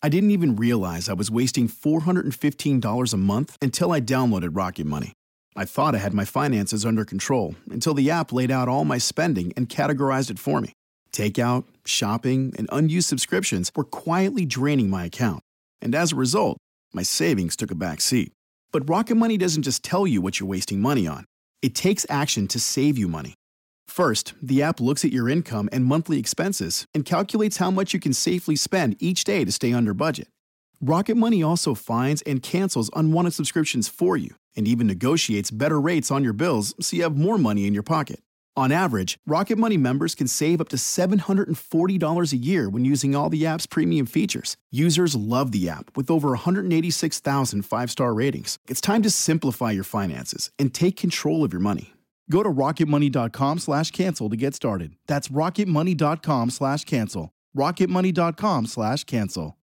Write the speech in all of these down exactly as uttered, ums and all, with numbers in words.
I didn't even realize I was wasting four hundred fifteen dollars a month until I downloaded Rocket Money. I thought I had my finances under control until the app laid out all my spending and categorized it for me. Takeout, shopping, and unused subscriptions were quietly draining my account. And as a result, my savings took a back seat. But Rocket Money doesn't just tell you what you're wasting money on. It takes action to save you money. First, the app looks at your income and monthly expenses and calculates how much you can safely spend each day to stay under budget. Rocket Money also finds and cancels unwanted subscriptions for you and even negotiates better rates on your bills so you have more money in your pocket. On average, Rocket Money members can save up to seven hundred forty dollars a year when using all the app's premium features. Users love the app with over one hundred eighty-six thousand five-star ratings. It's time to simplify your finances and take control of your money. Go to rocketmoney.com slash cancel to get started. That's rocketmoney.com slash cancel. rocketmoney.com slash cancel.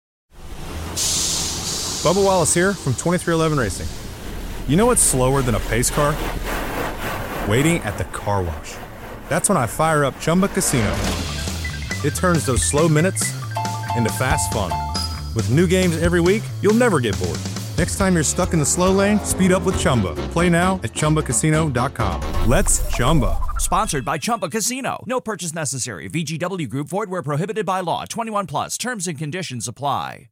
Bubba Wallace here from twenty-three eleven Racing. You know what's slower than a pace car? Waiting at the car wash. That's when I fire up Chumba Casino. It turns those slow minutes into fast fun. With new games every week, you'll never get bored. Next time you're stuck in the slow lane, speed up with Chumba. Play now at chumba casino dot com. Let's Chumba. Sponsored by Chumba Casino. No purchase necessary. V G W Group. Void where prohibited by law. twenty-one plus. Terms and conditions apply.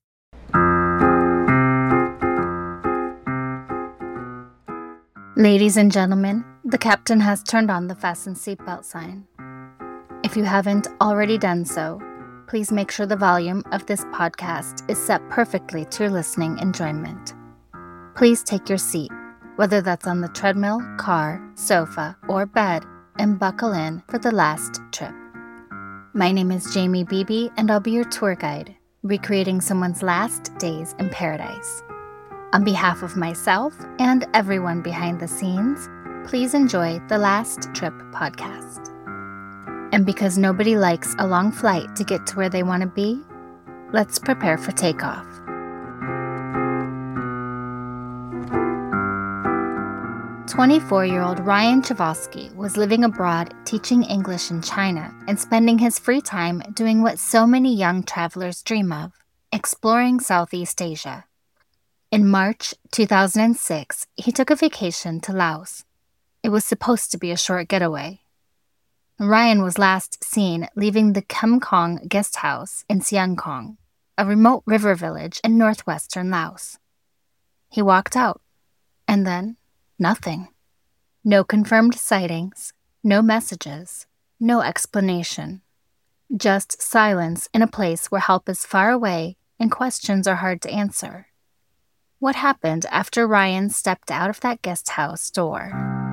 Ladies and gentlemen, the captain has turned on the fasten seatbelt sign. If you haven't already done so, please make sure the volume of this podcast is set perfectly to your listening enjoyment. Please take your seat, whether that's on the treadmill, car, sofa, or bed, and buckle in for the last trip. My name is Jamie Beebe, and I'll be your tour guide, recreating someone's last days in paradise. On behalf of myself and everyone behind the scenes, please enjoy the Last Trip podcast. And because nobody likes a long flight to get to where they want to be, let's prepare for takeoff. twenty-four-year-old Ryan Chvosky was living abroad teaching English in China and spending his free time doing what so many young travelers dream of, exploring Southeast Asia. In March two thousand six, he took a vacation to Laos. It was supposed to be a short getaway. Ryan was last seen leaving the Kem Kong guest house in Siang Kong, a remote river village in northwestern Laos. He walked out, and then nothing. No confirmed sightings, no messages, no explanation. Just silence in a place where help is far away and questions are hard to answer. What happened after Ryan stepped out of that guest house door?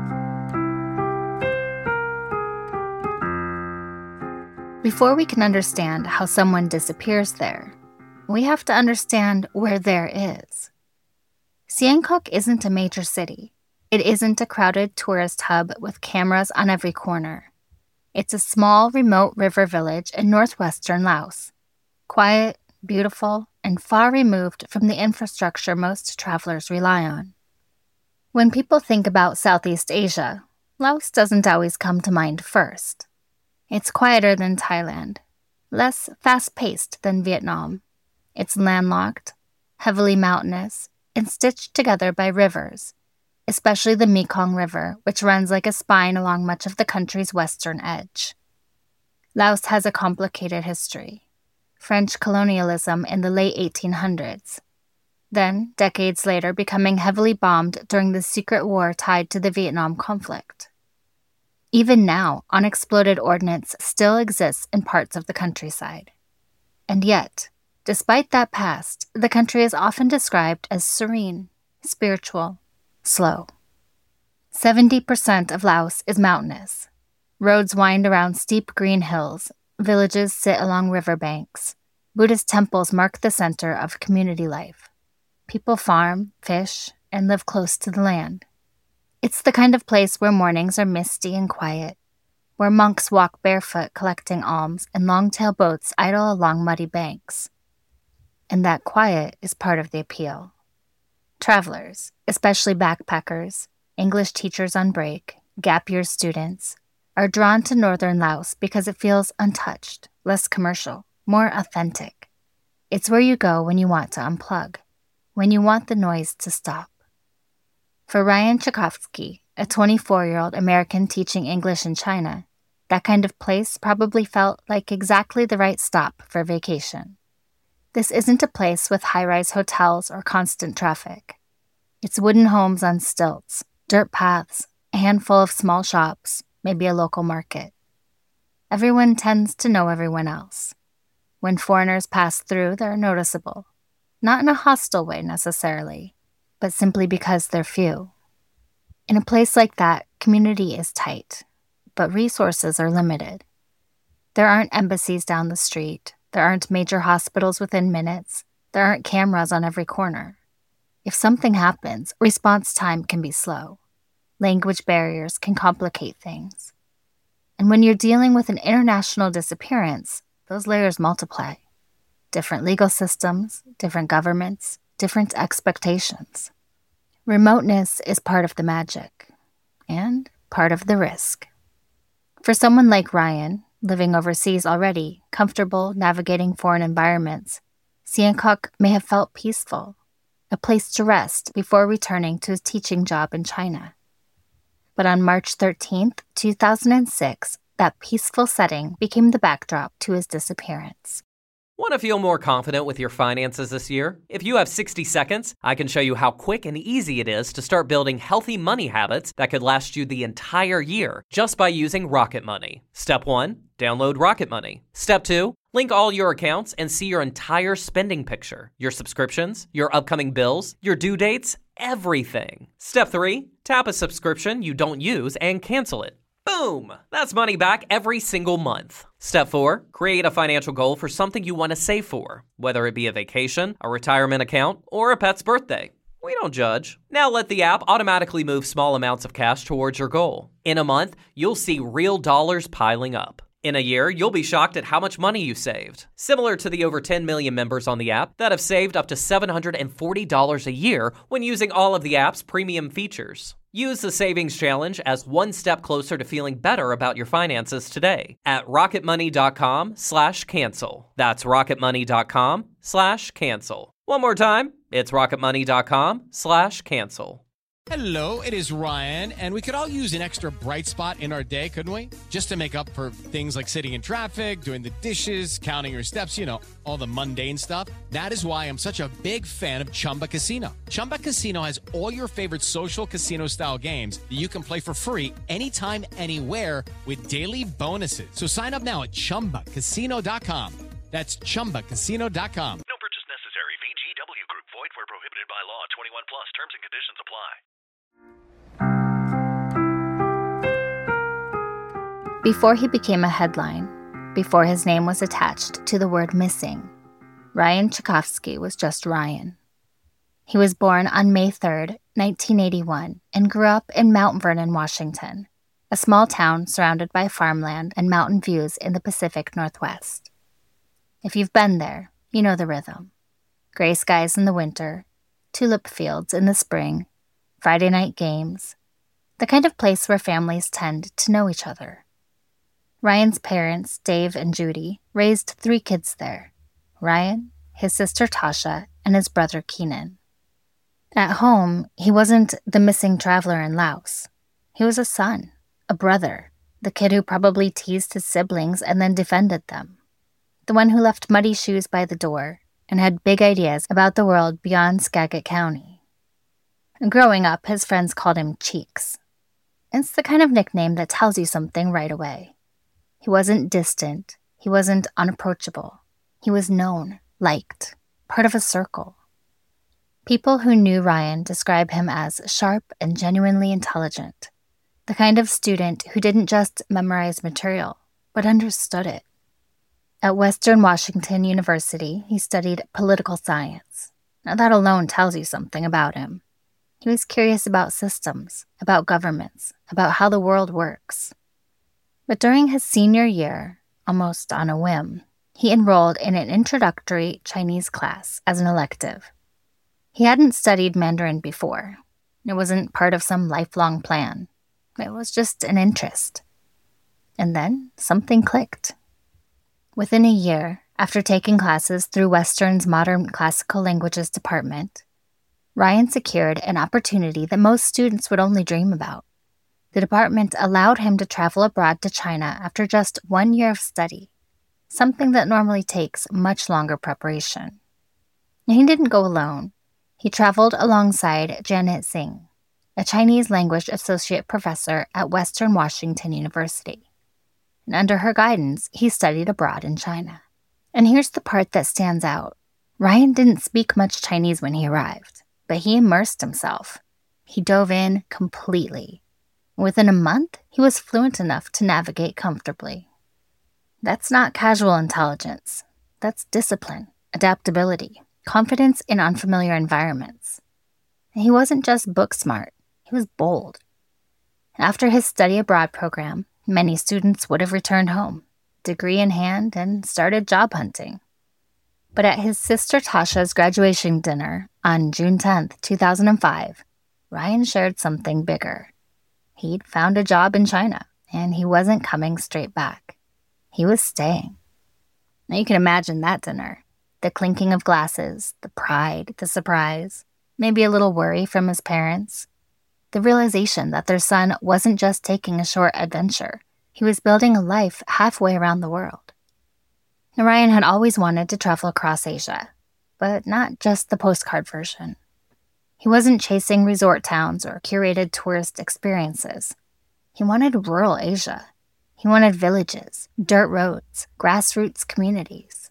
Before we can understand how someone disappears there, we have to understand where there is. Sihanouk isn't a major city. It isn't a crowded tourist hub with cameras on every corner. It's a small, remote river village in northwestern Laos. Quiet, beautiful, and far removed from the infrastructure most travelers rely on. When people think about Southeast Asia, Laos doesn't always come to mind first. It's quieter than Thailand, less fast-paced than Vietnam. It's landlocked, heavily mountainous, and stitched together by rivers, especially the Mekong River, which runs like a spine along much of the country's western edge. Laos has a complicated history. French colonialism in the late eighteen hundreds. Then, decades later, becoming heavily bombed during the secret war tied to the Vietnam conflict. Even now, unexploded ordnance still exists in parts of the countryside. And yet, despite that past, the country is often described as serene, spiritual, slow. seventy percent of Laos is mountainous. Roads wind around steep green hills. Villages sit along riverbanks. Buddhist temples mark the center of community life. People farm, fish, and live close to the land. It's the kind of place where mornings are misty and quiet, where monks walk barefoot collecting alms and long-tail boats idle along muddy banks. And that quiet is part of the appeal. Travelers, especially backpackers, English teachers on break, gap year students, are drawn to northern Laos because it feels untouched, less commercial, more authentic. It's where you go when you want to unplug, when you want the noise to stop. For Ryan Tchaikovsky, a twenty-four-year-old American teaching English in China, that kind of place probably felt like exactly the right stop for vacation. This isn't a place with high-rise hotels or constant traffic. It's wooden homes on stilts, dirt paths, a handful of small shops, maybe a local market. Everyone tends to know everyone else. When foreigners pass through, they're noticeable. Not in a hostile way necessarily, but simply because they're few. In a place like that, community is tight, but resources are limited. There aren't embassies down the street. There aren't major hospitals within minutes. There aren't cameras on every corner. If something happens, response time can be slow. Language barriers can complicate things. And when you're dealing with an international disappearance, those layers multiply. Different legal systems, different governments, different expectations. Remoteness is part of the magic, and part of the risk. For someone like Ryan, living overseas already, comfortable navigating foreign environments, Sihanouk may have felt peaceful, a place to rest before returning to his teaching job in China. But on March thirteenth, two thousand six, that peaceful setting became the backdrop to his disappearance. Want to feel more confident with your finances this year? If you have sixty seconds, I can show you how quick and easy it is to start building healthy money habits that could last you the entire year just by using Rocket Money. Step one, download Rocket Money. Step two, link all your accounts and see your entire spending picture, your subscriptions, your upcoming bills, your due dates, everything. Step three, tap a subscription you don't use and cancel it. Boom! That's money back every single month. Step four, create a financial goal for something you want to save for, whether it be a vacation, a retirement account, or a pet's birthday. We don't judge. Now let the app automatically move small amounts of cash towards your goal. In a month, you'll see real dollars piling up. In a year, you'll be shocked at how much money you saved. Similar to the over ten million members on the app that have saved up to seven hundred forty dollars a year when using all of the app's premium features. Use the Savings Challenge as one step closer to feeling better about your finances today at rocketmoney.com slash cancel. That's rocketmoney.com slash cancel. One more time, it's rocketmoney.com slash cancel. Hello, it is Ryan, and we could all use an extra bright spot in our day, couldn't we? Just to make up for things like sitting in traffic, doing the dishes, counting your steps, you know, all the mundane stuff. That is why I'm such a big fan of Chumba Casino. Chumba Casino has all your favorite social casino-style games that you can play for free anytime, anywhere with daily bonuses. So sign up now at chumba casino dot com. That's chumba casino dot com. No purchase necessary. V G W Group. Void where prohibited by law. twenty-one plus. Terms and conditions apply. Before he became a headline, before his name was attached to the word missing, Ryan Tchaikovsky was just Ryan. He was born on May third, nineteen eighty-one, and grew up in Mount Vernon, Washington, a small town surrounded by farmland and mountain views in the Pacific Northwest. If you've been there, you know the rhythm. Gray skies in the winter, tulip fields in the spring, Friday night games, the kind of place where families tend to know each other. Ryan's parents, Dave and Judy, raised three kids there: Ryan, his sister Tasha, and his brother Keenan. At home, he wasn't the missing traveler in Laos. He was a son, a brother, the kid who probably teased his siblings and then defended them, the one who left muddy shoes by the door and had big ideas about the world beyond Skagit County. Growing up, his friends called him Cheeks. It's the kind of nickname that tells you something right away. He wasn't distant. He wasn't unapproachable. He was known, liked, part of a circle. People who knew Ryan describe him as sharp and genuinely intelligent, the kind of student who didn't just memorize material, but understood it. At Western Washington University, he studied political science. Now that alone tells you something about him. He was curious about systems, about governments, about how the world works. But during his senior year, almost on a whim, he enrolled in an introductory Chinese class as an elective. He hadn't studied Mandarin before. It wasn't part of some lifelong plan. It was just an interest. And then something clicked. Within a year, After taking classes through Western's Modern Classical Languages department, Ryan secured an opportunity that most students would only dream about. The department allowed him to travel abroad to China after just one year of study, something that normally takes much longer preparation. And he didn't go alone. He traveled alongside Janet Singh, a Chinese language associate professor at Western Washington University. And under her guidance, he studied abroad in China. And here's the part that stands out. Ryan didn't speak much Chinese when he arrived, but he immersed himself. He dove in completely. Within a month, he was fluent enough to navigate comfortably. That's not casual intelligence. That's discipline, adaptability, confidence in unfamiliar environments. And he wasn't just book smart, he was bold. After his study abroad program, many students would have returned home, degree in hand, and started job hunting. But at his sister Tasha's graduation dinner on June tenth, two thousand five, Ryan shared something bigger. He'd found a job in China, and he wasn't coming straight back. He was staying. Now you can imagine that dinner. The clinking of glasses, the pride, the surprise, maybe a little worry from his parents. The realization that their son wasn't just taking a short adventure. He was building a life halfway around the world. Now, Ryan had always wanted to travel across Asia, but not just the postcard version. He wasn't chasing resort towns or curated tourist experiences. He wanted rural Asia. He wanted villages, dirt roads, grassroots communities.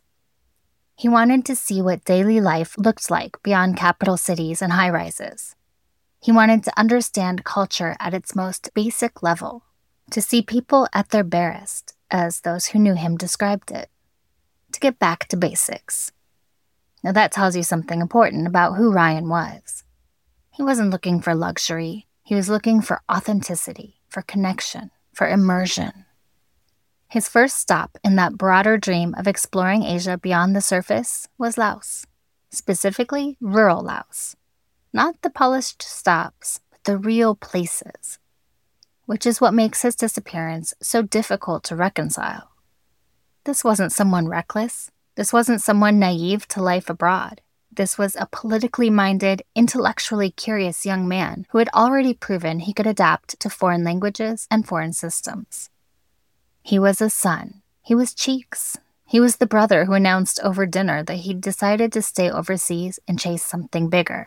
He wanted to see what daily life looked like beyond capital cities and high-rises. He wanted to understand culture at its most basic level, to see people at their barest, as those who knew him described it. To get back to basics. Now that tells you something important about who Ryan was. He wasn't looking for luxury. He was looking for authenticity, for connection, for immersion. His first stop in that broader dream of exploring Asia beyond the surface was Laos, specifically rural Laos. Not the polished stops, but the real places, which is what makes his disappearance so difficult to reconcile. This wasn't someone reckless. This wasn't someone naive to life abroad. This was a politically minded, intellectually curious young man who had already proven he could adapt to foreign languages and foreign systems. He was a son. He was Cheeks. He was the brother who announced over dinner that he'd decided to stay overseas and chase something bigger.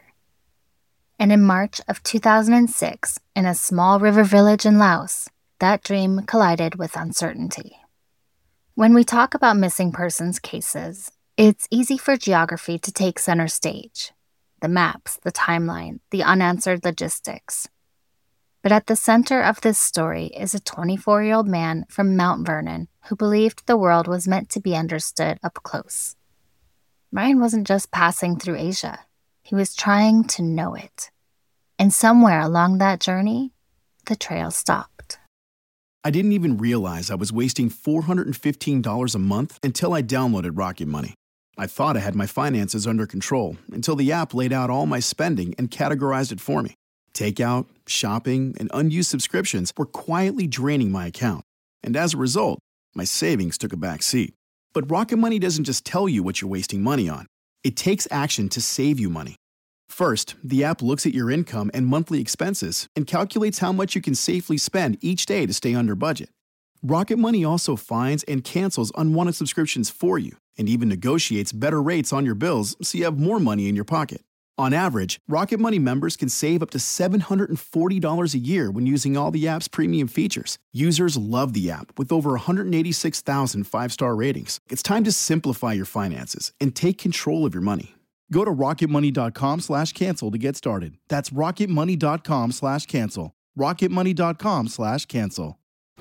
And in March of two thousand six, in a small river village in Laos, that dream collided with uncertainty. When we talk about missing persons cases, it's easy for geography to take center stage. The maps, the timeline, the unanswered logistics. But at the center of this story is a twenty-four-year-old man from Mount Vernon who believed the world was meant to be understood up close. Ryan wasn't just passing through Asia. He was trying to know it. And somewhere along that journey, the trail stopped. I didn't even realize I was wasting four hundred fifteen dollars a month until I downloaded Rocket Money. I thought I had my finances under control until the app laid out all my spending and categorized it for me. Takeout, shopping, and unused subscriptions were quietly draining my account. And as a result, my savings took a back seat. But Rocket Money doesn't just tell you what you're wasting money on. It takes action to save you money. First, the app looks at your income and monthly expenses and calculates how much you can safely spend each day to stay under budget. Rocket Money also finds and cancels unwanted subscriptions for you and even negotiates better rates on your bills so you have more money in your pocket. On average, Rocket Money members can save up to seven hundred forty dollars a year when using all the app's premium features. Users love the app with over one hundred eighty-six thousand five-star ratings. It's time to simplify your finances and take control of your money. Go to rocketmoney.com slash cancel to get started. That's rocketmoney.com slash cancel. rocketmoney.com slash cancel.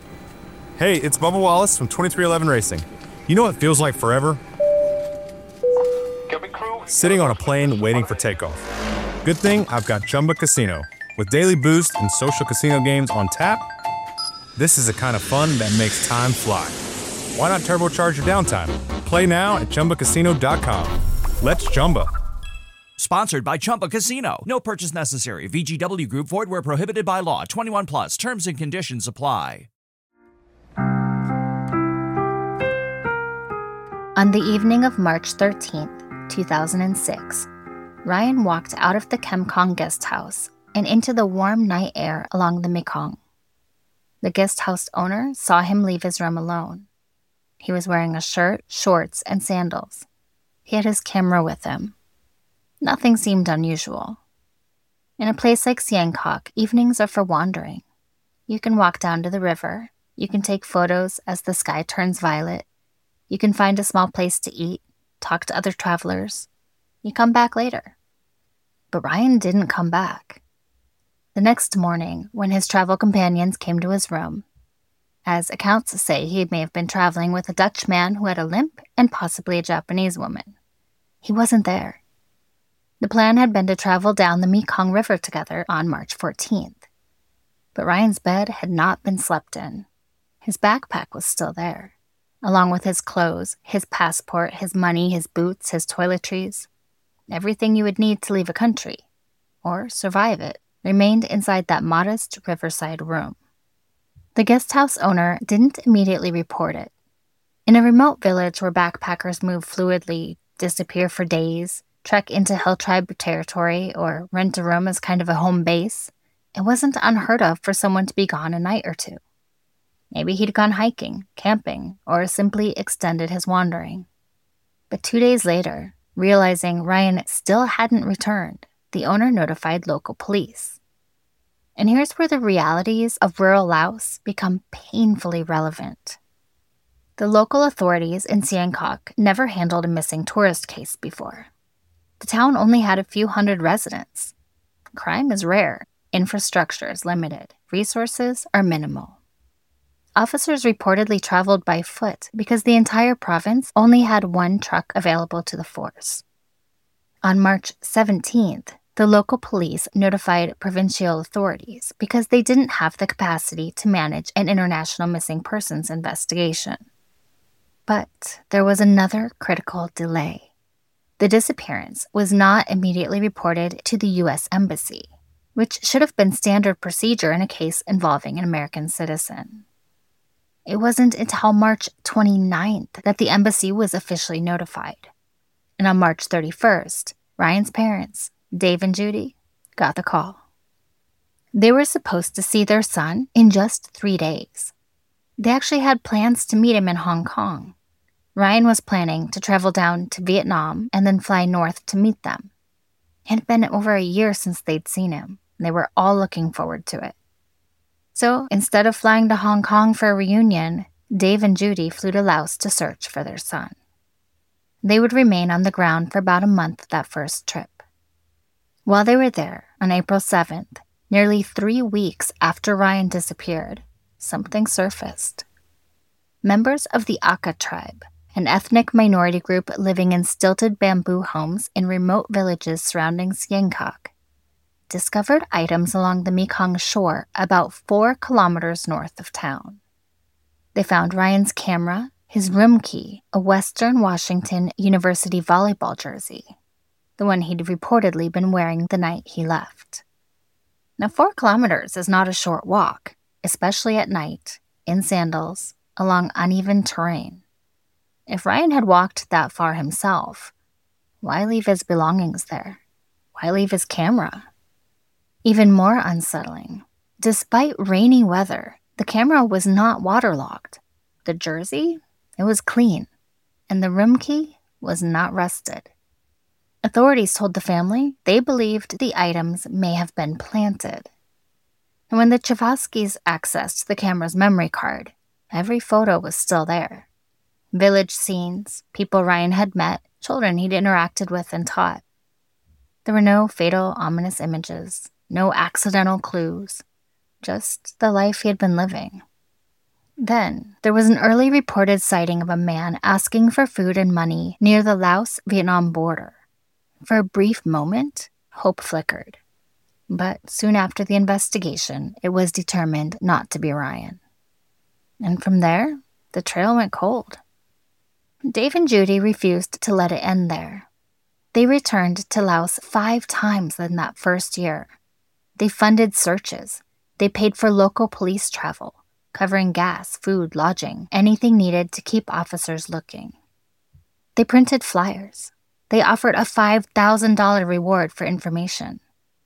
Hey, it's Bubba Wallace from twenty-three eleven Racing. You know what feels like forever? Sitting on a plane waiting for takeoff. Good thing I've got Chumba Casino. With daily boost and social casino games on tap, this is the kind of fun that makes time fly. Why not turbocharge your downtime? Play now at Chumba Casino dot com. Let's Chumba. Sponsored by Chumba Casino. No purchase necessary. V G W Group. Void where prohibited by law. twenty-one plus. Terms and conditions apply. On the evening of March thirteenth, two thousand six, Ryan walked out of the Kemkong guest house and into the warm night air along the Mekong. The guest house owner saw him leave his room alone. He was wearing a shirt, shorts, and sandals. He had his camera with him. Nothing seemed unusual. In a place like Siangkok, evenings are for wandering. You can walk down to the river. You can take photos as the sky turns violet. You can find a small place to eat, talk to other travelers. You come back later. But Ryan didn't come back. The next morning, when his travel companions came to his room, as accounts say, he may have been traveling with a Dutch man who had a limp and possibly a Japanese woman. He wasn't there. The plan had been to travel down the Mekong River together on March fourteenth. But Ryan's bed had not been slept in. His backpack was still there, along with his clothes, his passport, his money, his boots, his toiletries. Everything you would need to leave a country, or survive it, remained inside that modest riverside room. The guest house owner didn't immediately report it. In a remote village where backpackers move fluidly, disappear for days, trek into hill tribe territory, or rent a room as kind of a home base, it wasn't unheard of for someone to be gone a night or two. Maybe he'd gone hiking, camping, or simply extended his wandering. But two days later, realizing Ryan still hadn't returned, the owner notified local police. And here's where the realities of rural Laos become painfully relevant. The local authorities in Siangkok never handled a missing tourist case before. The town only had a few hundred residents. Crime is rare, infrastructure is limited, resources are minimal. Officers reportedly traveled by foot because the entire province only had one truck available to the force. On March seventeenth, the local police notified provincial authorities because they didn't have the capacity to manage an international missing persons investigation. But there was another critical delay. The disappearance was not immediately reported to the U S Embassy, which should have been standard procedure in a case involving an American citizen. It wasn't until March twenty-ninth that the embassy was officially notified. And on March thirty-first, Ryan's parents, Dave and Judy, got the call. They were supposed to see their son in just three days. They actually had plans to meet him in Hong Kong. Ryan was planning to travel down to Vietnam and then fly north to meet them. It had been over a year since they'd seen him, and they were all looking forward to it. So instead of flying to Hong Kong for a reunion, Dave and Judy flew to Laos to search for their son. They would remain on the ground for about a month that first trip. While they were there, on April seventh, nearly three weeks after Ryan disappeared, something surfaced. Members of the Aka tribe, an ethnic minority group living in stilted bamboo homes in remote villages surrounding Siangkok, discovered items along the Mekong shore about four kilometers north of town. They found Ryan's camera, his room key, a Western Washington University volleyball jersey, the one he'd reportedly been wearing the night he left. Now, four kilometers is not a short walk, especially at night, in sandals, along uneven terrain. If Ryan had walked that far himself, why leave his belongings there? Why leave his camera? Even more unsettling, despite rainy weather, the camera was not waterlogged. The jersey, it was clean, and the room key was not rusted. Authorities told the family they believed the items may have been planted. And when the Chavaskis accessed the camera's memory card, every photo was still there. Village scenes, people Ryan had met, children he'd interacted with and taught. There were no fatal, ominous images, no accidental clues, just the life he had been living. Then, there was an early reported sighting of a man asking for food and money near the Laos-Vietnam border. For a brief moment, hope flickered. But soon after the investigation, it was determined not to be Ryan. And from there, the trail went cold. Dave and Judy refused to let it end there. They returned to Laos five times in that first year. They funded searches. They paid for local police travel, covering gas, food, lodging, anything needed to keep officers looking. They printed flyers. They offered a five thousand dollars reward for information.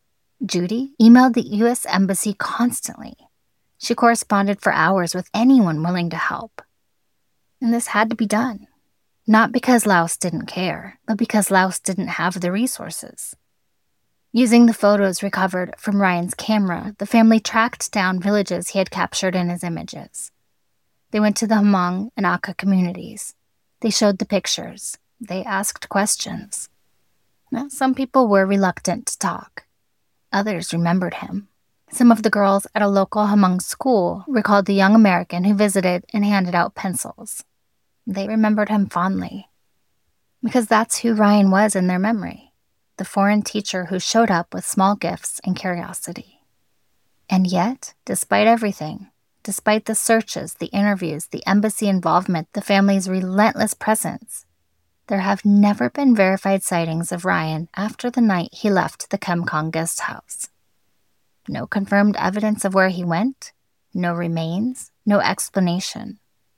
Judy emailed the U S Embassy constantly. She corresponded for hours with anyone willing to help. And this had to be done. Not because Laos didn't care, but because Laos didn't have the resources. Using the photos recovered from Ryan's camera, the family tracked down villages he had captured in his images. They went to the Hmong and Akha communities. They showed the pictures. They asked questions. Now, some people were reluctant to talk. Others remembered him. Some of the girls at a local Hmong school recalled the young American who visited and handed out pencils. They remembered him fondly. Because that's who Ryan was in their memory, the foreign teacher who showed up with small gifts and curiosity. And yet, despite everything, despite the searches, the interviews, the embassy involvement, the family's relentless presence, there have never been verified sightings of Ryan after the night he left the Kemkong guest house. No confirmed evidence of where he went, no remains, no explanation.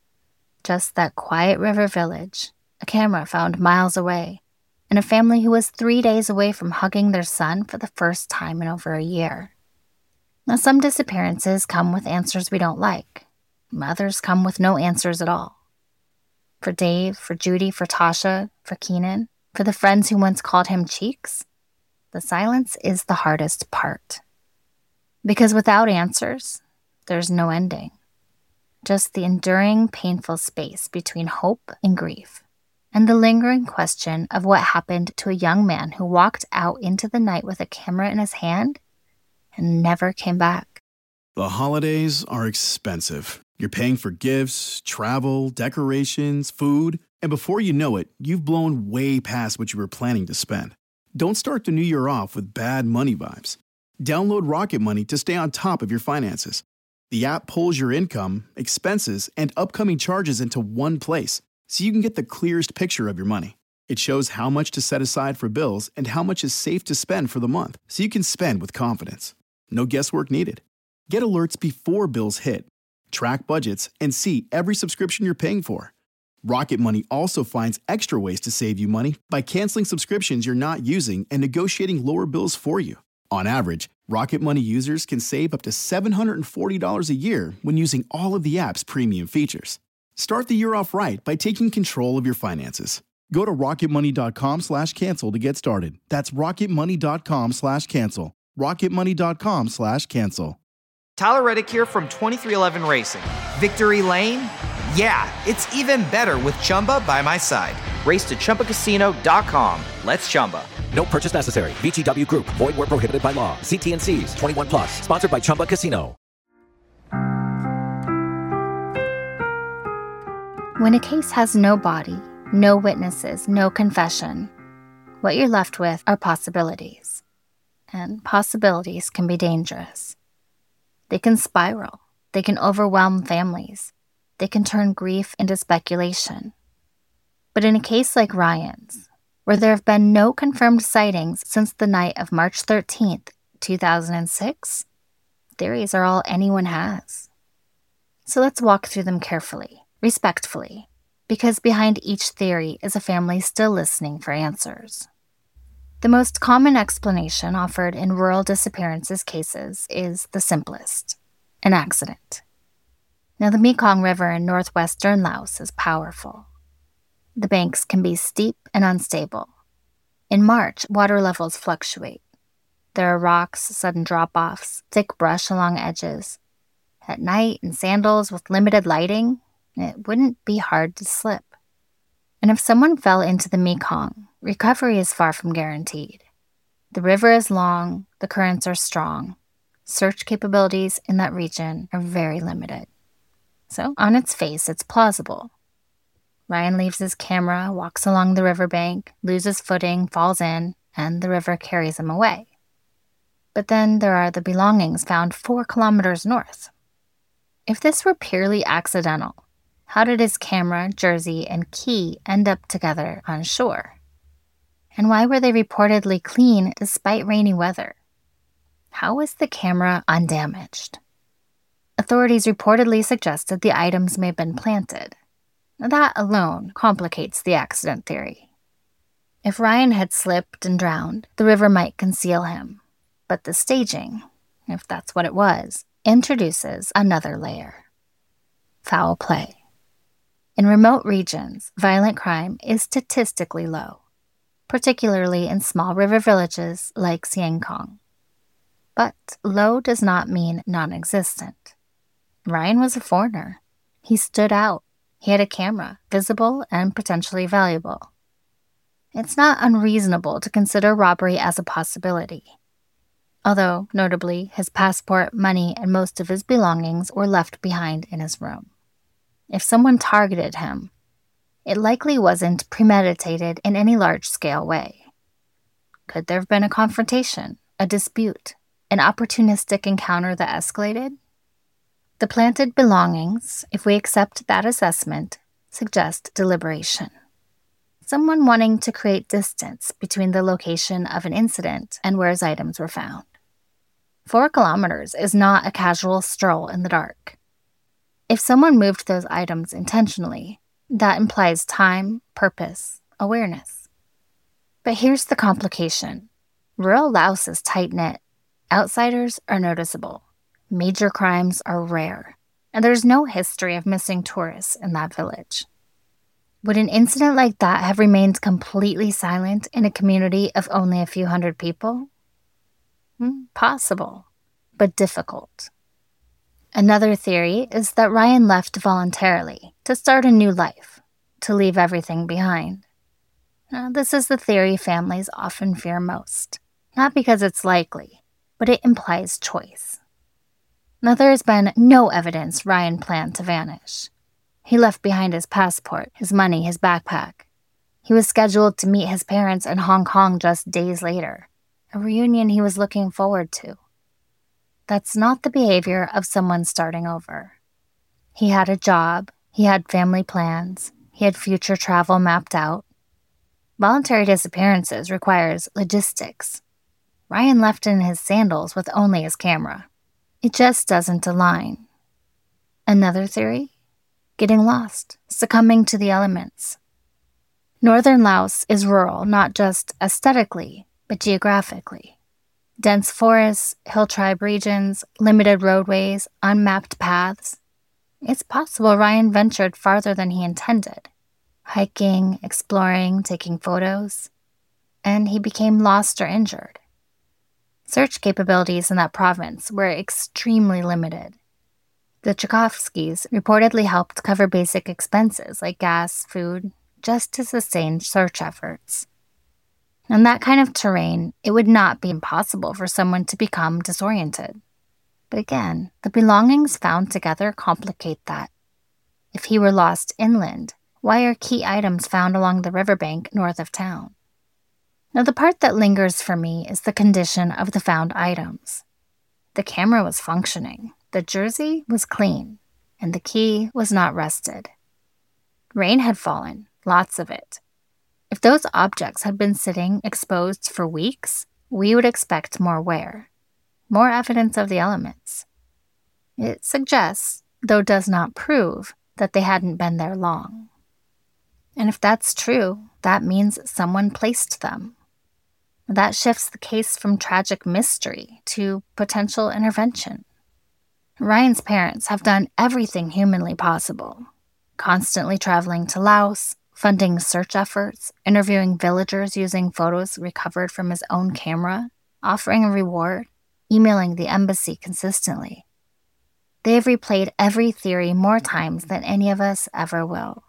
Just that quiet river village, a camera found miles away, and a family who was three days away from hugging their son for the first time in over a year. Now, some disappearances come with answers we don't like. Others come with no answers at all. For Dave, for Judy, for Tasha, for Keenan, for the friends who once called him Cheeks, the silence is the hardest part. Because without answers, there's no ending. Just the enduring, painful space between hope and grief, and the lingering question of what happened to a young man who walked out into the night with a camera in his hand and never came back. The holidays are expensive. You're paying for gifts, travel, decorations, food, and before you know it, you've blown way past what you were planning to spend. Don't start the new year off with bad money vibes. Download Rocket Money to stay on top of your finances. The app pulls your income, expenses, and upcoming charges into one place, so you can get the clearest picture of your money. It shows how much to set aside for bills and how much is safe to spend for the month, so you can spend with confidence. No guesswork needed. Get alerts before bills hit, track budgets, and see every subscription you're paying for. Rocket Money also finds extra ways to save you money by canceling subscriptions you're not using and negotiating lower bills for you. On average, Rocket Money users can save up to seven hundred forty dollars a year when using all of the app's premium features. Start the year off right by taking control of your finances. Go to rocketmoney.com slash cancel to get started. That's rocketmoney.com slash cancel. rocketmoney.com slash cancel. Tyler Reddick here from twenty-three eleven Racing. Victory Lane? Yeah, it's even better with Chumba by my side. Race to Chumba Casino dot com. Let's Chumba. No purchase necessary. V G W Group. Void where prohibited by law. See T and C's. twenty-one plus. Sponsored by Chumba Casino. When a case has no body, no witnesses, no confession, what you're left with are possibilities. And possibilities can be dangerous. They can spiral. They can overwhelm families. They can turn grief into speculation. But in a case like Ryan's, where there have been no confirmed sightings since the night of March thirteenth, two thousand six, theories are all anyone has. So let's walk through them carefully, respectfully, because behind each theory is a family still listening for answers. The most common explanation offered in rural disappearances cases is the simplest: an accident. Now, the Mekong River in northwestern Laos is powerful. The banks can be steep and unstable. In March, water levels fluctuate. There are rocks, sudden drop-offs, thick brush along edges. At night, in sandals with limited lighting, it wouldn't be hard to slip. And if someone fell into the Mekong, recovery is far from guaranteed. The river is long, the currents are strong. Search capabilities in that region are very limited. So, on its face, it's plausible. Ryan leaves his camera, walks along the riverbank, loses footing, falls in, and the river carries him away. But then there are the belongings found four kilometers north. If this were purely accidental, how did his camera, jersey, and key end up together on shore? And why were they reportedly clean despite rainy weather? How was the camera undamaged? Authorities reportedly suggested the items may have been planted. That alone complicates the accident theory. If Ryan had slipped and drowned, the river might conceal him. But the staging, if that's what it was, introduces another layer. Foul play. In remote regions, violent crime is statistically low, particularly in small river villages like Siangkong. But low does not mean non-existent. Ryan was a foreigner. He stood out. He had a camera, visible and potentially valuable. It's not unreasonable to consider robbery as a possibility. Although, notably, his passport, money, and most of his belongings were left behind in his room. If someone targeted him, it likely wasn't premeditated in any large-scale way. Could there have been a confrontation, a dispute, an opportunistic encounter that escalated? The planted belongings, if we accept that assessment, suggest deliberation. Someone wanting to create distance between the location of an incident and where his items were found. Four kilometers is not a casual stroll in the dark. If someone moved those items intentionally, that implies time, purpose, awareness. But here's the complication. Rural Laos is tight-knit. Outsiders are noticeable. Major crimes are rare. And there's no history of missing tourists in that village. Would an incident like that have remained completely silent in a community of only a few hundred people? Hmm, possible, but difficult. Another theory is that Ryan left voluntarily to start a new life, to leave everything behind. Now, this is the theory families often fear most, not because it's likely, but it implies choice. Now, there has been no evidence Ryan planned to vanish. He left behind his passport, his money, his backpack. He was scheduled to meet his parents in Hong Kong just days later, a reunion he was looking forward to. That's not the behavior of someone starting over. He had a job, he had family plans, he had future travel mapped out. Voluntary disappearances requires logistics. Ryan left in his sandals with only his camera. It just doesn't align. Another theory? Getting lost, succumbing to the elements. Northern Laos is rural not just aesthetically, but geographically. Dense forests, hill tribe regions, limited roadways, unmapped paths. It's possible Ryan ventured farther than he intended, hiking, exploring, taking photos, and he became lost or injured. Search capabilities in that province were extremely limited. The Tchaikovskys reportedly helped cover basic expenses like gas, food, just to sustain search efforts. In that kind of terrain, it would not be impossible for someone to become disoriented. But again, the belongings found together complicate that. If he were lost inland, why are key items found along the riverbank north of town? Now, the part that lingers for me is the condition of the found items. The camera was functioning, the jersey was clean, and the key was not rusted. Rain had fallen, lots of it. If those objects had been sitting exposed for weeks, we would expect more wear, more evidence of the elements. It suggests, though does not prove, that they hadn't been there long. And if that's true, that means someone placed them. That shifts the case from tragic mystery to potential intervention. Ryan's parents have done everything humanly possible, constantly traveling to Laos, funding search efforts, interviewing villagers using photos recovered from his own camera, offering a reward, emailing the embassy consistently. They have replayed every theory more times than any of us ever will.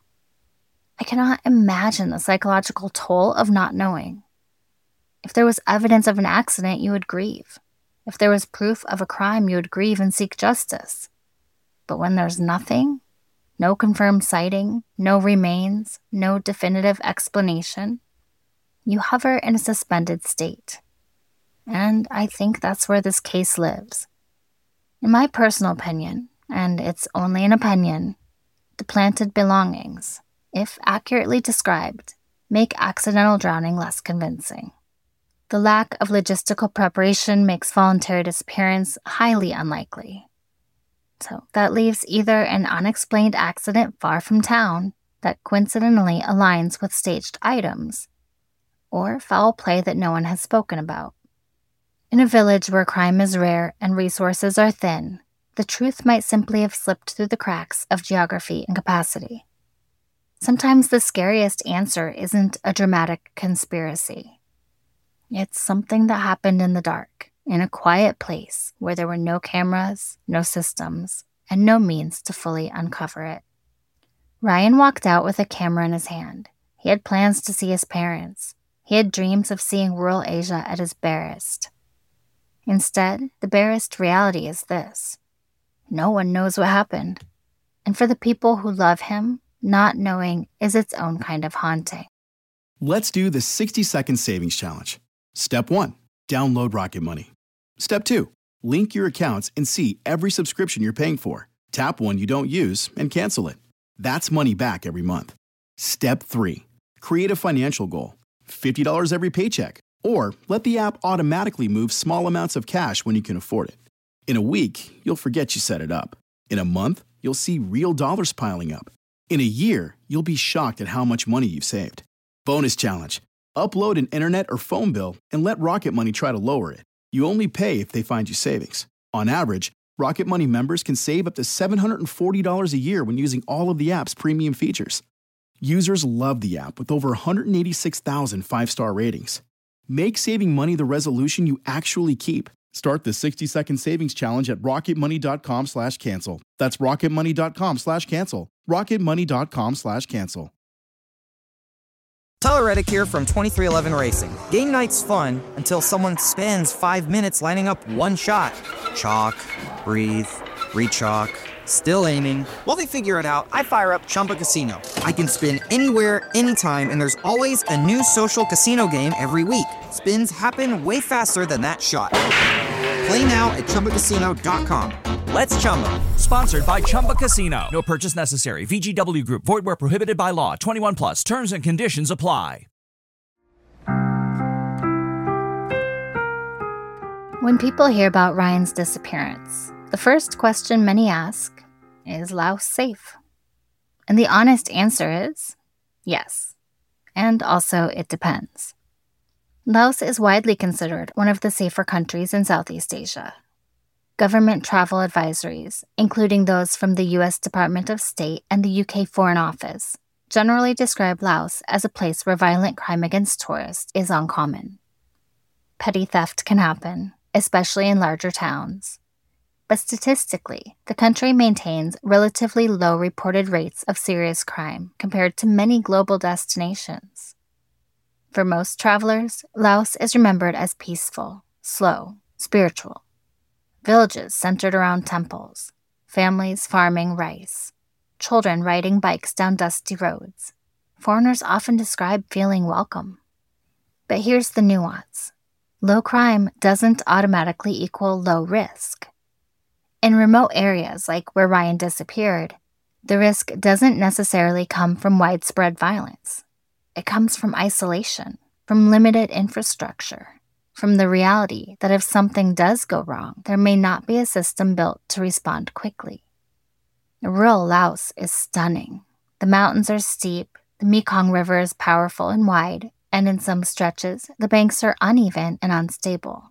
I cannot imagine the psychological toll of not knowing. If there was evidence of an accident, you would grieve. If there was proof of a crime, you would grieve and seek justice. But when there's nothing, no confirmed sighting, no remains, no definitive explanation, you hover in a suspended state. And I think that's where this case lives. In my personal opinion, and it's only an opinion, the planted belongings, if accurately described, make accidental drowning less convincing. The lack of logistical preparation makes voluntary disappearance highly unlikely. So that leaves either an unexplained accident far from town that coincidentally aligns with staged items, or foul play that no one has spoken about. In a village where crime is rare and resources are thin, the truth might simply have slipped through the cracks of geography and capacity. Sometimes the scariest answer isn't a dramatic conspiracy. It's something that happened in the dark, in a quiet place where there were no cameras, no systems, and no means to fully uncover it. Ryan walked out with a camera in his hand. He had plans to see his parents. He had dreams of seeing rural Asia at his barest. Instead, the barest reality is this. No one knows what happened. And for the people who love him, not knowing is its own kind of haunting. Let's do the sixty-second savings challenge. Step one, download Rocket Money. Step two, link your accounts and see every subscription you're paying for. Tap one you don't use and cancel it. That's money back every month. Step three, create a financial goal. fifty dollars every paycheck. Or let the app automatically move small amounts of cash when you can afford it. In a week, you'll forget you set it up. In a month, you'll see real dollars piling up. In a year, you'll be shocked at how much money you've saved. Bonus challenge. Upload an internet or phone bill and let Rocket Money try to lower it. You only pay if they find you savings. On average, Rocket Money members can save up to seven hundred forty dollars a year when using all of the app's premium features. Users love the app with over one hundred eighty-six thousand five-star ratings. Make saving money the resolution you actually keep. Start the sixty-second savings challenge at rocketmoney.com slash cancel. That's rocketmoney.com slash cancel. rocketmoney.com slash cancel. Tyler Reddick here from twenty-three eleven Racing. Game night's fun until someone spends five minutes lining up one shot. Chalk, breathe, re-chalk, still aiming. While they figure it out, I fire up Chumba Casino. I can spin anywhere, anytime, and there's always a new social casino game every week. Spins happen way faster than that shot. Play now at chumba casino dot com. Let's Chumba. Sponsored by Chumba Casino. No purchase necessary. V G W Group. Void where prohibited by law. twenty-one plus. Terms and conditions apply. When people hear about Ryan's disappearance, the first question many ask, is Laos safe? And the honest answer is yes. And also, it depends. Laos is widely considered one of the safer countries in Southeast Asia. Government travel advisories, including those from the U S Department of State and the U K Foreign Office, generally describe Laos as a place where violent crime against tourists is uncommon. Petty theft can happen, especially in larger towns. But statistically, the country maintains relatively low reported rates of serious crime compared to many global destinations. For most travelers, Laos is remembered as peaceful, slow, spiritual. Villages centered around temples, families farming rice, children riding bikes down dusty roads. Foreigners often describe feeling welcome. But here's the nuance. Low crime doesn't automatically equal low risk. In remote areas like where Ryan disappeared, the risk doesn't necessarily come from widespread violence. It comes from isolation, from limited infrastructure, from the reality that if something does go wrong, there may not be a system built to respond quickly. Rural Laos is stunning. The mountains are steep, the Mekong River is powerful and wide, and in some stretches, the banks are uneven and unstable.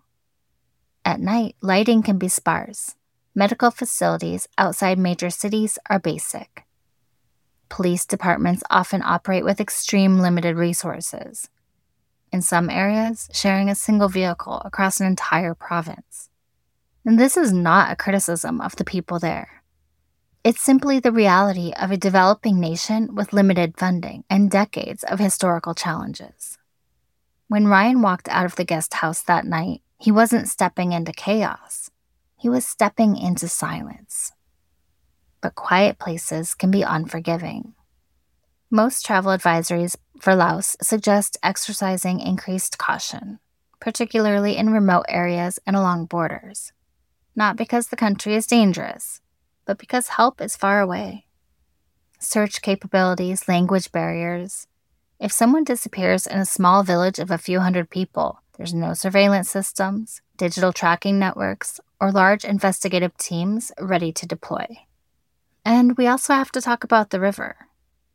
At night, lighting can be sparse. Medical facilities outside major cities are basic. Police departments often operate with extreme limited resources. In some areas, sharing a single vehicle across an entire province. And this is not a criticism of the people there. It's simply the reality of a developing nation with limited funding and decades of historical challenges. When Ryan walked out of the guest house that night, he wasn't stepping into chaos. He was stepping into silence. But quiet places can be unforgiving. Most travel advisories for Laos suggest exercising increased caution, particularly in remote areas and along borders. Not because the country is dangerous, but because help is far away. Search capabilities, language barriers. If someone disappears in a small village of a few hundred people, there's no surveillance systems, digital tracking networks, or large investigative teams ready to deploy. And we also have to talk about the river.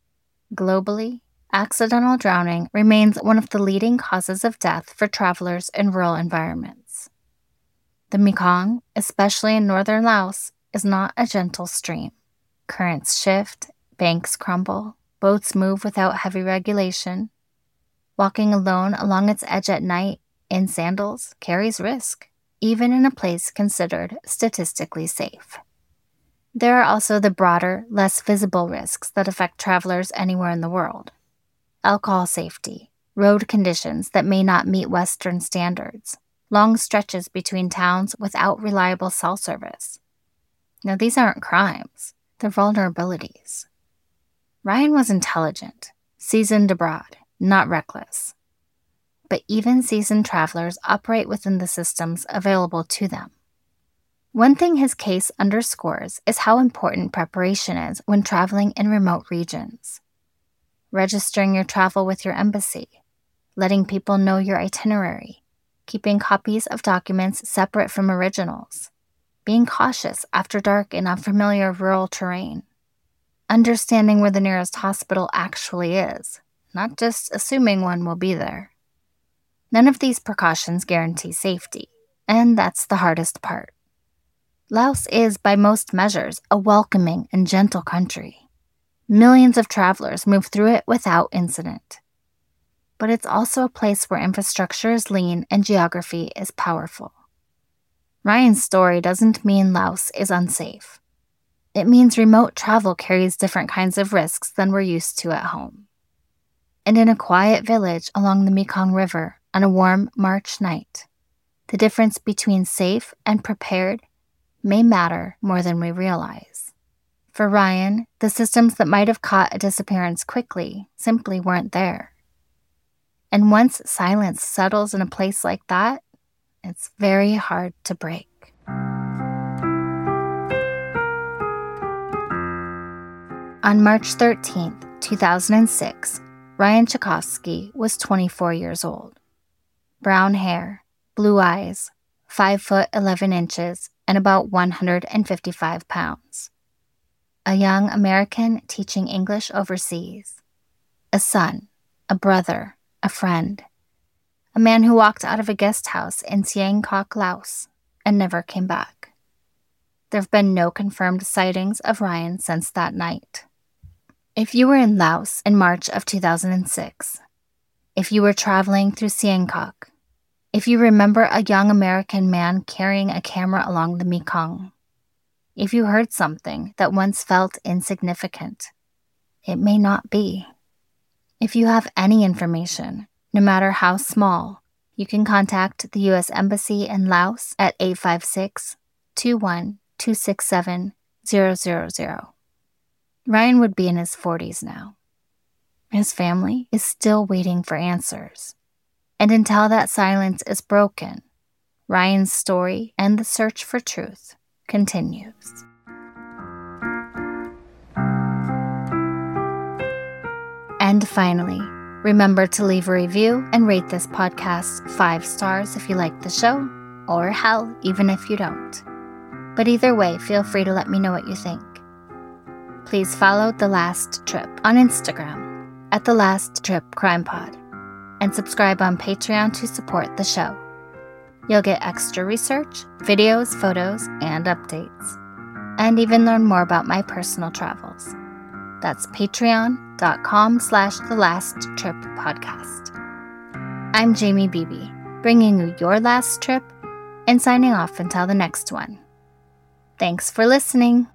Globally, accidental drowning remains one of the leading causes of death for travelers in rural environments. The Mekong, especially in northern Laos, is not a gentle stream. Currents shift, banks crumble, boats move without heavy regulation. Walking alone along its edge at night in sandals carries risk, even in a place considered statistically safe. There are also the broader, less visible risks that affect travelers anywhere in the world. Alcohol safety, road conditions that may not meet Western standards, long stretches between towns without reliable cell service. Now, these aren't crimes, they're vulnerabilities. Ryan was intelligent, seasoned abroad, not reckless. But even seasoned travelers operate within the systems available to them. One thing his case underscores is how important preparation is when traveling in remote regions. Registering your travel with your embassy, letting people know your itinerary, keeping copies of documents separate from originals, being cautious after dark in unfamiliar rural terrain, understanding where the nearest hospital actually is, not just assuming one will be there. None of these precautions guarantee safety, and that's the hardest part. Laos is, by most measures, a welcoming and gentle country. Millions of travelers move through it without incident. But it's also a place where infrastructure is lean and geography is powerful. Ryan's story doesn't mean Laos is unsafe. It means remote travel carries different kinds of risks than we're used to at home. And in a quiet village along the Mekong River on a warm March night, the difference between safe and prepared may matter more than we realize. For Ryan, the systems that might have caught a disappearance quickly simply weren't there. And once silence settles in a place like that, it's very hard to break. On March thirteenth, two thousand six, Ryan Tchaikovsky was twenty-four years old. Brown hair, blue eyes, five foot eleven inches, and about one hundred fifty-five pounds. A young American teaching English overseas. A son, a brother, a friend. A man who walked out of a guest house in Siang Kok, Laos, and never came back. There have been no confirmed sightings of Ryan since that night. If you were in Laos in March of two thousand six, if you were traveling through Siang Kok, if you remember a young American man carrying a camera along the Mekong, if you heard something that once felt insignificant, it may not be. If you have any information, no matter how small, you can contact the U S Embassy in Laos at eight five six, two one two six seven, zero zero zero. Ryan would be in his forties now. His family is still waiting for answers. And until that silence is broken, Ryan's story and the search for truth continues. And finally, remember to leave a review and rate this podcast five stars if you like the show, or hell, even if you don't. But either way, feel free to let me know what you think. Please follow The Last Trip on Instagram at The Last Trip Crime Pod, and subscribe on Patreon to support the show. You'll get extra research, videos, photos, and updates, and even learn more about my personal travels. That's patreon.com slash The Last Trip Podcast. I'm Jamie Beebe, bringing you your last trip and signing off until the next one. Thanks for listening.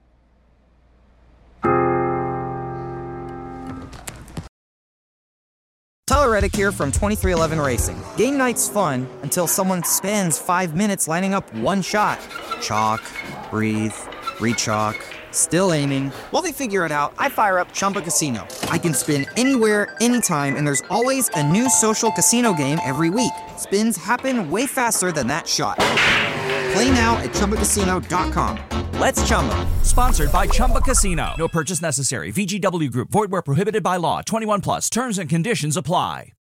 Tyler Reddick here from twenty-three eleven Racing. Game night's fun until someone spends five minutes lining up one shot. Chalk, breathe, rechalk, still aiming. While they figure it out, I fire up Chumba Casino. I can spin anywhere, anytime, and there's always a new social casino game every week. Spins happen way faster than that shot. Play now at Chumba Casino dot com. Let's Chumba. Sponsored by Chumba Casino. No purchase necessary. V G W Group. Void where prohibited by law. twenty-one plus. Terms and conditions apply.